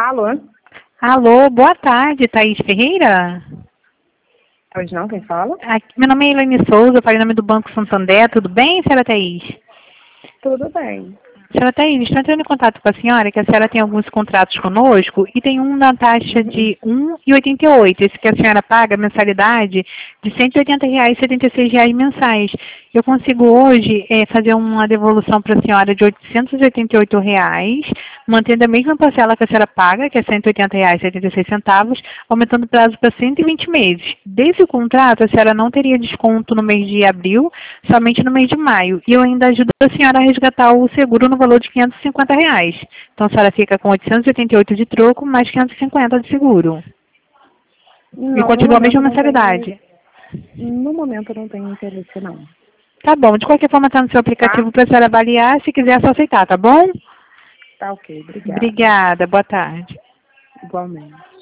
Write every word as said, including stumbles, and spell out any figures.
Alô? Alô, boa tarde, Thaís Ferreira? Pois não, quem fala? Aqui, meu nome é Elaine Souza, eu falo em nome do Banco Santander, tudo bem, senhora Thaís? Tudo bem. Senhora Thaís, estou entrando em contato com a senhora, que a senhora tem alguns contratos conosco e tem um na taxa de um real e oitenta e oito centavos, esse que a senhora paga mensalidade de cento e oitenta reais e setenta e seis reais mensais. Eu consigo hoje é, fazer uma devolução para a senhora de oitocentos e oitenta e oito reais, mantendo a mesma parcela que a senhora paga, que é cento e oitenta reais e setenta e seis centavos, aumentando o prazo para cento e vinte meses. Desse contrato, a senhora não teria desconto no mês de abril, somente no mês de maio. E eu ainda ajudo a senhora a resgatar o seguro no valor de quinhentos e cinquenta reais. Então, a senhora fica com oitocentos e oitenta e oito de troco, mais quinhentos e cinquenta de seguro. Não, E no continua a momento mesma eu não mensalidade. tenho. No momento eu não tenho interesse, não. Tá bom, de qualquer forma está no seu aplicativo Tá? para a senhora avaliar, se quiser é só aceitar, tá bom? Tá ok, obrigada. Obrigada, boa tarde. Igualmente.